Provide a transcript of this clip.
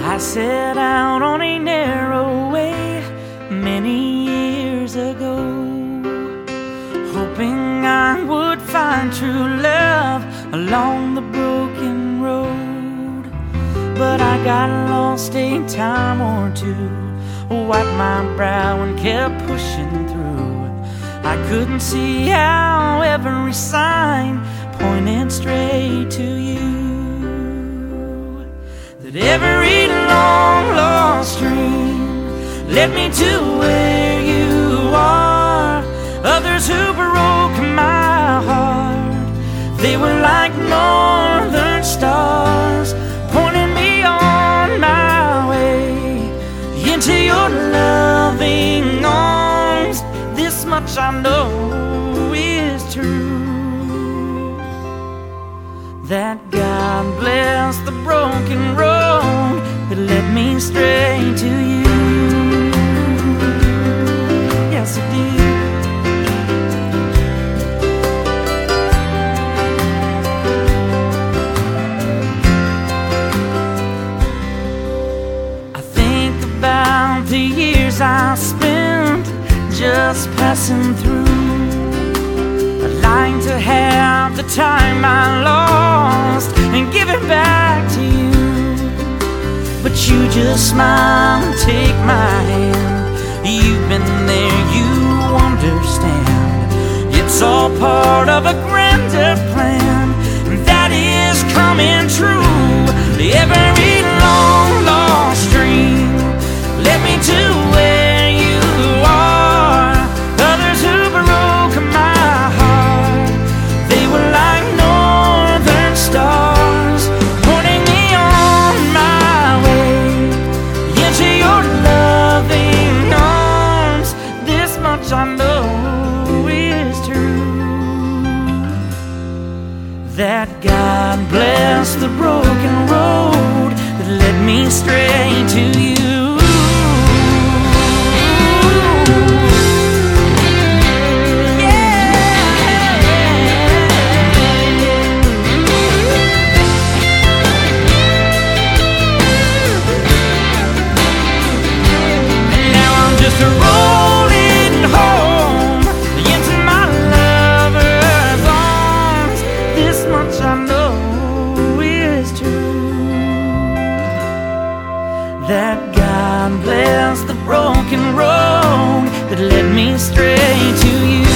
I set out on a narrow way many years ago, hoping I would find true love along the broken road. But I got lost a time or two, wiped my brow and kept pushing through. I couldn't see how every sign pointed straight to you, that every long lost dream led me to where you are. Others who broke my heart, they were like northern stars, pointing me on my way into your loving arms. This much I know is true, that God bless the broken road that led me straight to you. Yes, it did. I think about the years I spent just passing through. I'd like to have the time I lost and give it back to you, but you just smile and take my hand. You've been there, you understand. It's all part of a grander plan that is coming true. Every long lost dream led me to where you are. Others who broke my heart, they were like northern stars, pointing me on my way into your loving arms. This much I know is true, that God bless the broken road that led me straight to you. Rolling home into my lover's arms. This much I know is true, that God bless the broken road that led me straight to you.